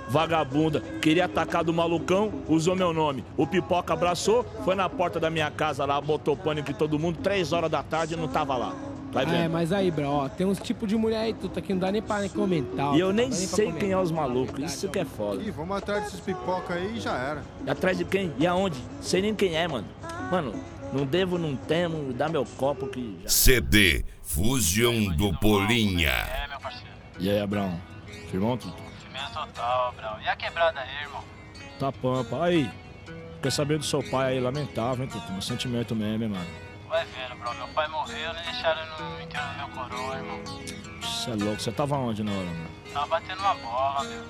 vagabunda. Queria atacar do malucão, usou meu nome. O Pipoca abraçou, foi na porta da minha casa lá, botou pânico em todo mundo, 3 horas da tarde e não tava lá. Vai vendo. É, mas aí, bro, ó, tem uns tipos de mulher aí, tu que não dá nem pra nem comentar. Ó, E eu nem dá sei pra quem é os comentar, malucos, verdade, isso que é foda. Ih, vamos atrás desses pipoca aí e já era. E atrás de quem? E aonde? Sei nem quem é, mano. Mano, não devo, não temo, dá meu copo que já... CD Fusion do Polinha. É, meu parceiro. E aí, Abraão? Firmão, Tutu? Firmeza total, Brau. E a quebrada aí, irmão? Tá pampa. Aí, quer saber do seu pai aí, lamentável, hein, Tutu? Meu sentimento mesmo, hein, mano. Vai vendo, bro. Meu pai morreu, nem deixaram no enterro do meu coroa, irmão. Você é louco, você tava onde na hora, mano? Tava batendo uma bola, meu.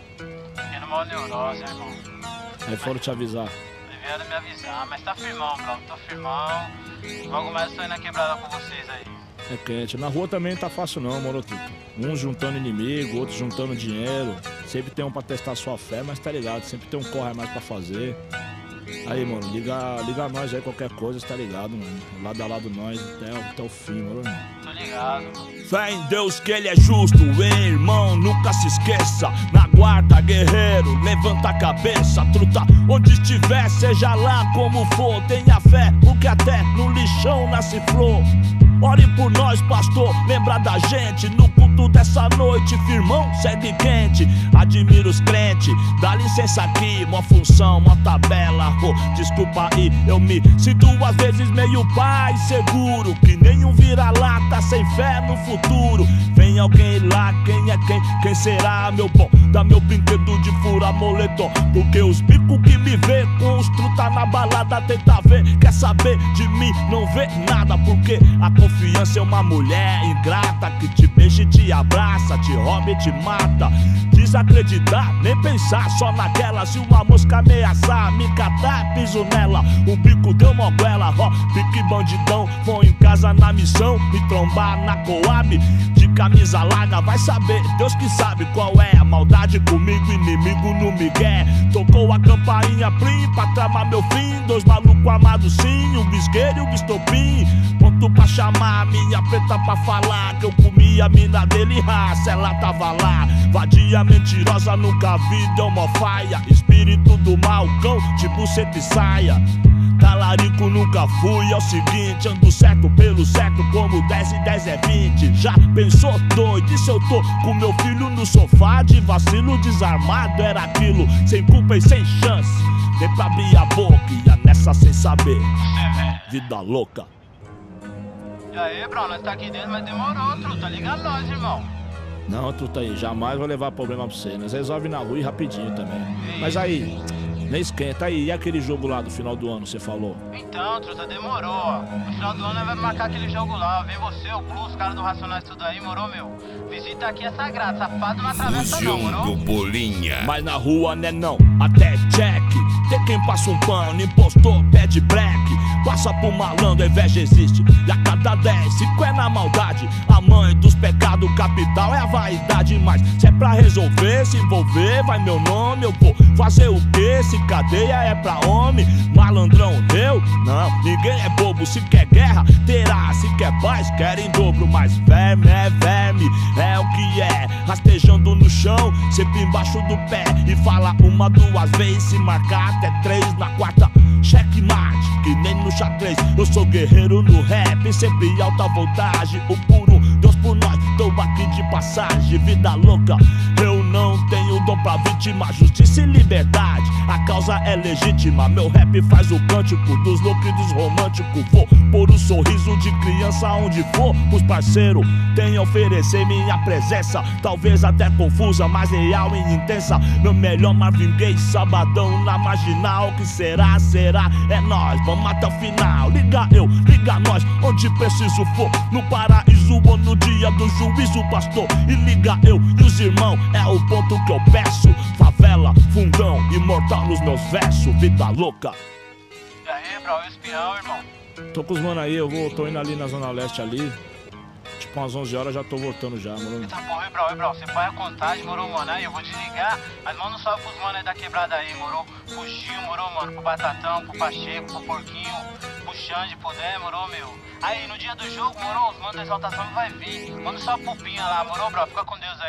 Tendo mal neurose, irmão. Aí foram te avisar. Aí vieram me avisar, mas tá firmão, bro. Tô firmão. Logo mais eu tô indo na quebrada com vocês aí. É quente. Na rua também não tá fácil não, moro, Tutu. Uns juntando inimigo, outros juntando dinheiro. Sempre tem um pra testar sua fé, mas tá ligado, sempre tem um corre a mais pra fazer. Aí, mano, liga nós aí, qualquer coisa, tá ligado, mano. Lado a lado nós até o fim, mano. Tô ligado, mano. Fé em Deus que ele é justo, hein, irmão, nunca se esqueça. Na guarda, guerreiro, levanta a cabeça, truta. Onde estiver, seja lá como for, tenha fé, porque até no lixão nasce flor. Ore por nós, pastor, lembra da gente. No culto dessa noite, firmão, segue quente. Admiro os crentes, dá licença aqui. Uma função, uma tabela, desculpa aí. Eu me sinto às vezes meio pai seguro, que nenhum vira-lata sem fé no futuro. Vem alguém lá, quem é quem? Quem será, meu bom? Dá meu brinquedo de fura moletom, porque os bicos que me vê com os truta na balada tenta ver. Quer saber de mim? Não vê nada, porque a confiança é uma mulher ingrata que te beija e te abraça, te rouba e te mata. Desacreditar, nem pensar só naquela. Se uma mosca ameaçar, me catar, piso nela. O bico deu moguela, ó, pique bandidão. Vou em casa na missão, me trombar na Coab. De camisa larga, vai saber, Deus que sabe qual é a maldade comigo, inimigo no migué. Tocou a campainha plim pra tramar meu fim. 2 malucos amados sim, um bisqueiro e um bistopim. Ponto pra chamar a minha preta pra falar que eu comi a mina dele, raça, ela tava lá. Vadia mentirosa, nunca vi, deu mó faia. Espírito do mal, cão de buceta e saia. Talarico nunca fui, é o seguinte, ando certo pelo certo como 10 e 10 é 20. Já pensou doido, e se eu tô com meu filho no sofá de vacilo desarmado? Era aquilo, sem culpa e sem chance. Dei pra abrir a boca e ia nessa sem saber. Vida louca. E aí, bro, nós tá aqui dentro, mas demorou, truta. Liga nós, irmão. Não, truta aí, jamais vou levar problema pra você. Nós resolve na rua e rapidinho também. Mas aí, nem esquenta aí. E aquele jogo lá do final do ano, você falou? Então, truta, demorou, ó. No final do ano nós vamos marcar aquele jogo lá. Vem você, o Plus, os caras do Racionais, tudo aí, morou, meu? Visita aqui é sagrado, safado não atravessa não, Fusion morou? do Polinha. Mas na rua, né não, até check. Tem quem passa um pano, impostor, pede black. Passa pro malandro, a inveja existe. E a cada 10, 5 é na maldade. A mãe dos pecados capital é a vaidade. Mas se é pra resolver, se envolver, vai meu nome. Eu vou fazer o quê? Se cadeia é pra homem. Malandrão, eu? Não, ninguém é bobo. Se quer guerra, terá. Se quer paz, quer em dobro. Mas verme é verme, é o que é. Rastejando no chão, sempre embaixo do pé. E fala 1, 2 vezes, se marcar até 3. Na quarta, checkmate, que nem no xadrez. Eu sou guerreiro no rap, sempre alta voltagem. O puro, Deus por nós, tô aqui de passagem. Vida louca, eu não tenho dom pra vítima. Justiça e liberdade, a causa é legítima. Meu rap faz o cântico dos loucos e dos românticos. Vou pôr um sorriso de criança onde for. Os parceiros têm a oferecer minha presença. Talvez até confusa, mas real e intensa. Meu melhor Marvin Gaye, sabadão na marginal. Que será, será, é nós, vamos até o final. Liga eu, liga nós, onde preciso for. No paraíso ou no dia do juízo, pastor. E liga eu e os irmãos, é o ponto que eu peço. Favela, fundão, imortal nos meus versos. Vida louca. E aí, bro, e espião, irmão? Tô com os mano aí, tô indo ali na Zona Leste ali. Tipo umas 11 horas já tô voltando já, mano. Eita porra, bro, você põe a contagem, morou, mano? Aí eu vou desligar, mas manda um salve pros mano aí da quebrada aí, morou? Pro Gil, morou, mano? Pro Batatão, pro Pacheco, pro Porquinho, pro Xande, pro Dé, morou, meu? Aí no dia do jogo, morou, os manos da exaltação vai vir. Manda um salve pro Pinha lá, morou, bro? Fica com Deus aí.